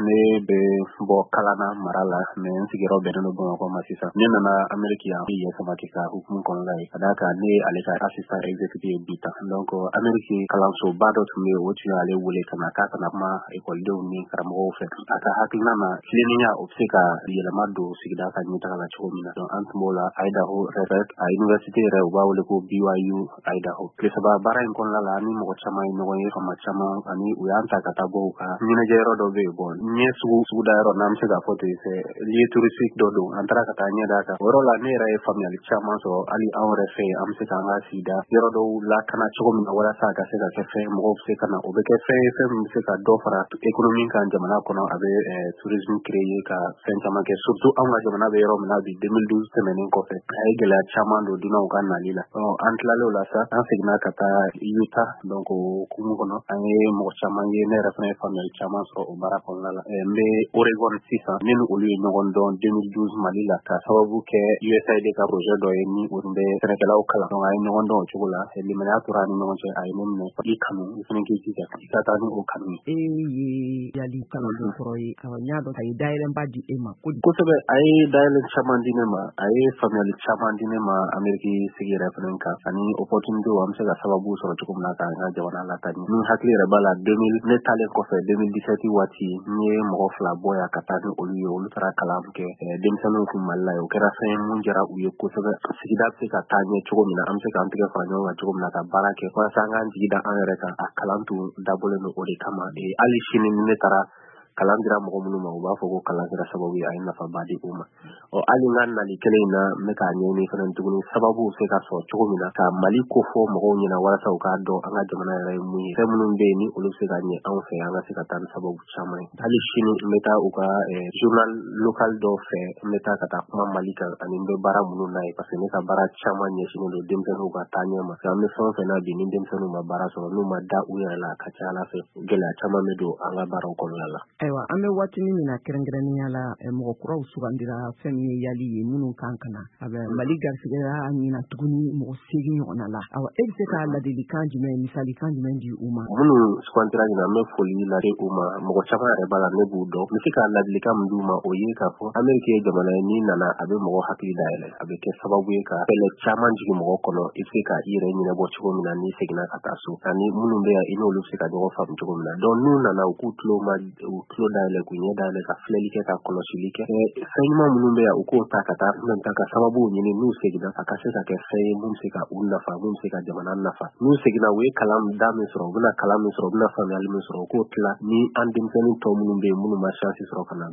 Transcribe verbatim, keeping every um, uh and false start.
ne bɛ bɔ kalana mara la mais n sigiyɔrɔ bɛnnen don Bamakɔ ma sisan. Ne nana Amérique yan i Yɛsɛma Keyita hukumu kɔnɔna ye. Ka d'a kan ne ale ka assistant exécutif bi ta. Donc Amérique kalansoba dɔ tun bɛ yen, o tun y'ale wele ka na k'a kana kuma ekɔlidenw ni karamɔgɔw fɛ. A ka hakilina na tilennenya o bɛ se ka yɛlɛma don sigida ka ɲɛtaga la cogo min na. Donc an tun b'o la Idaho Revet a université yɛrɛ u b'a wele ko B Y U Idaho. Tile saba baara in kɔnɔna la ani mɔgɔ caman ye ɲɔgɔn ye, fama caman ani u y'an ta ka taa bɔ u ka ɲɛnajɛ yɔrɔ dɔ bɛ yen. Bon n ye sugu suguda yɔrɔ n'an bɛ se k'a fɔ ten c'est lieu touristique dɔ don. An taara ka taa ɲɛ d'a kan. O yɔrɔ la ne yɛrɛ ye faamuyali caman sɔrɔ hali anw yɛrɛ fɛ an bɛ se k'an ka sigida yɔrɔ dɔw lakana cogo min na walasa a ka se ka kɛ fɛn mɔgɔw bɛ se ka na. O bɛ kɛ fɛn ye fɛn min bɛ se ka dɔ fara économie kan jamana kɔnɔ. A bɛ tourisme créer ka fɛn caman kɛ surtout anw ka jamana bɛ yɔrɔ min na bi deux mille douze tɛmɛnen kɔfɛ. A ye gɛlɛya caman don dunanw ka nali la. An tilalen o la sa an seginna ka taa Utah donc o hukumu kɔnɔ an ye mɔgɔ caman ye, ne yɛrɛ fana ye faamuyali caman sɔrɔ o baara kɔnɔna la. N bɛ Oregon sisan ne ni olu ye ɲɔgɔn dɔn deux mille douze Mali la ka sababu kɛ U S A I D ka projet dɔ ye ni o tun bɛ sɛnɛkɛlaw kalan. Donc a ye ɲɔgɔn dɔn o cogo la. Limaniya tora ani ɲɔgɔn cɛ. A ye ne minɛ i kanu i fana k'i jija i ka taa ni o kanu ye. E ye yali kalanso sɔrɔ ye n y'a dɔn a ye dayɛlɛnba di e ma kosɛbɛ. A ye dayɛlɛn caman di ne ma, a ye faamuyali caman di ne ma Amérique sigi yɛrɛ fana kan ani opportunité an bɛ se ka sababu sɔrɔ cogo min na k'an ka jamana lataaɲɛ. Ni hakili yɛrɛ b'a la deux mille ne taalen kɔfɛ deux mille dix-sept waati n ye mɔgɔ fila bɔ yan ka taa ni olu ye. Olu taara kalan kɛ denmisɛnninw kun Mali la ye. O kɛra fɛn ye mun diyara u ye kosɛbɛ. Sigida bɛ se ka taa ɲɛ cogo min na an bɛ se k'an tigɛ fara ɲɔgɔn kan cogo min na ka baara kɛ walasa an k'an jigi da an yɛrɛ kan. A kalan tun dabɔlen don o de kama. Hali sini ni ne taara kalan dira mɔgɔ minnu ma u b'a fɔ ko kalan kɛra sababu ye a ye nafaba di u ma. Hali n ka nali kelen in na n bɛ k'a ɲɛɲini fana tuguni sababu bɛ se ka sɔrɔ cogo min na ka Mali ko fɔ mɔgɔw ɲɛna walasa u k'a dɔn an ka jamana yɛrɛ ye mun ye. Fɛn minnu bɛ yen ni olu bɛ se ka ɲɛ anw fɛ an ka se ka taa ni sababu caman ye. Hali sini n bɛ taa u ka journal local dɔw fɛ n bɛ taa ka taa kuma Mali kan ani n bɛ baara minnu na ye parce que ne ka baara caman ɲɛsinnen don denmisɛnninw ka taaɲɛ ma. An bɛ fɛn o fɛn na bi ni denmisɛnninw ma baara sɔrɔ n'u ma da u yɛrɛ la a ka ca Ala fɛ gɛlɛya caman bɛ don an ka baaraw kɔnɔna la. Ayiwa an bɛ waati min na kɛrɛnkɛrɛnnenya la mɔgɔ kuraw sugandira fɛn min ye yali ye minnu kan ka na. A bɛ Mali garisigɛya ɲina tuguni mɔgɔ seegin ɲɔgɔnna la. Awa e bɛ se ka ladilikan jumɛn misalikan jumɛn di u ma? Minnu sugandira ɲina n bɛ foli lase u ma. Mɔgɔ caman yɛrɛ b'a la ne b'u dɔn. N bɛ se ka ladilikan min d'u ma o ye k'a fɔ Amérique ye jamana ye n'i nana a bɛ mɔgɔ hakili dayɛlɛ. A bɛ kɛ sababu ye ka fɛɛrɛ caman jigin mɔgɔ kɔnɔ i bɛ se ka i yɛrɛ ɲɛnabɔ cogo min na n'i seginna ka taa so. Ani minnu bɛ yan i n'olu bɛ se ka ɲɔgɔn faamu cogo min na. Donc n'u nana u k'u tulo ma u tulo dayɛlɛ k'u ɲɛ dayɛlɛ ka filɛli kɛ ka kɔlɔsili kɛ. Fɛn ɲuman minnu bɛ yan u k'o ta ka taa fɛn ta ka sababu ɲini n'u seginna a ka se ka kɛ fɛn ye mun bɛ se ka u nafa mun bɛ se ka jamana nafa. N'u seginna u ye kalan da min sɔrɔ u bɛna kalan min sɔrɔ u bɛna faamuyali min sɔrɔ u k'o tila ni an denmisɛnnin tɔ minnu bɛ yen minnu ma chance sɔrɔ ka na